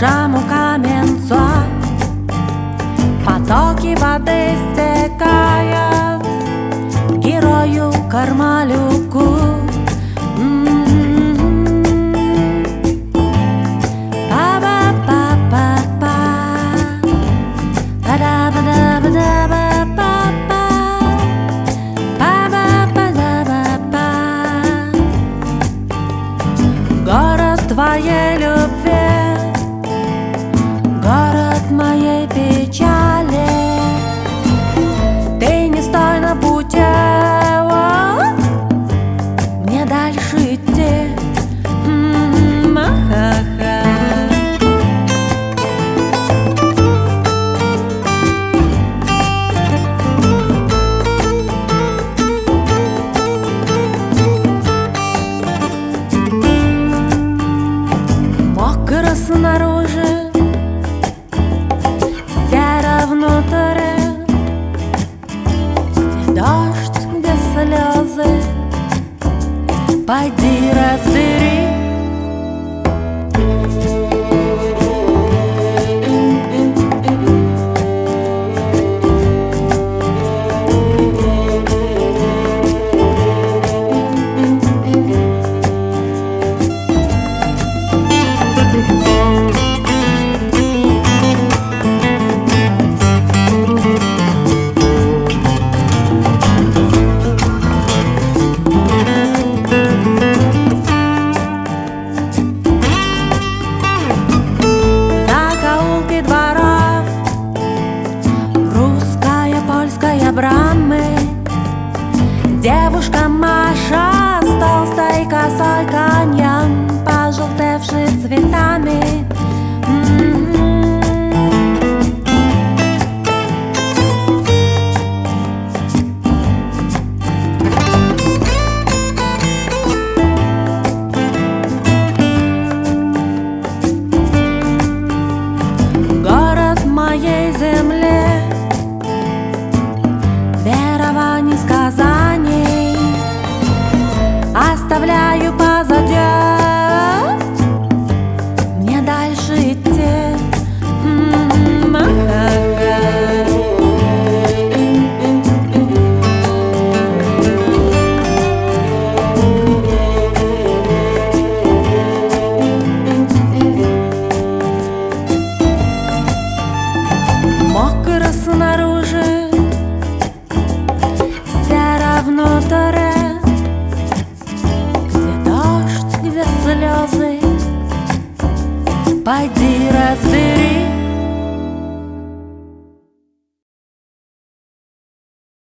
нашему каменцу потоки воды стекают герою Кармалюку. Город твоей любви, город моей печали. Ты не стой на пути, мне дальше идти. Мокро снаружи, серо внутри, где дождь, где слезы, пойди разбери. Брамы. Девушка Маша с толстой косой, коньян, пожелтевший цветами. Город моей земли, верований, сказаний оставляю позади, мне дальше идти. Мокро снаружи, внутри, где дождь, где слезы, пойди разбери.